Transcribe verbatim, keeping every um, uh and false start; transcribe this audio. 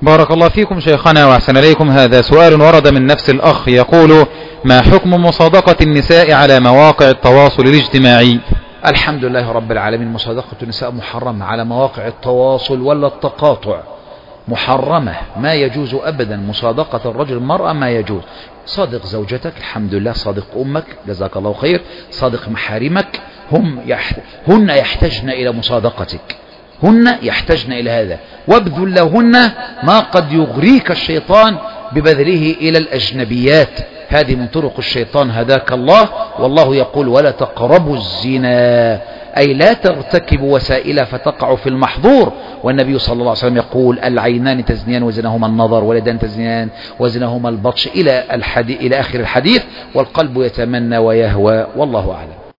بارك الله فيكم شيخنا وأحسن إليكم. هذا سؤال ورد من نفس الأخ يقول: ما حكم مصادقة النساء على مواقع التواصل الاجتماعي؟ الحمد لله رب العالمين. مصادقة النساء محرمة على مواقع التواصل ولا التقاطع، محرمة، ما يجوز أبدا مصادقة الرجل المرأة، ما يجوز. صادق زوجتك الحمد لله، صادق أمك جزاك الله خير، صادق محارمك، هم يحت... هن يحتجن إلى مصادقتك، هن يحتجن إلى هذا، وابذل لهن ما قد يغريك الشيطان ببذله إلى الأجنبيات. هذه من طرق الشيطان هداك الله. والله يقول: ولا تقربوا الزنا، أي لا ترتكبوا وسائل فتقعوا في المحظور. والنبي صلى الله عليه وسلم يقول: العينان تزنيان وزناهما النظر، واليدان تزنيان وزناهما البطش، إلى, الحديث إلى آخر الحديث. والقلب يتمنى ويهوى، والله أعلم.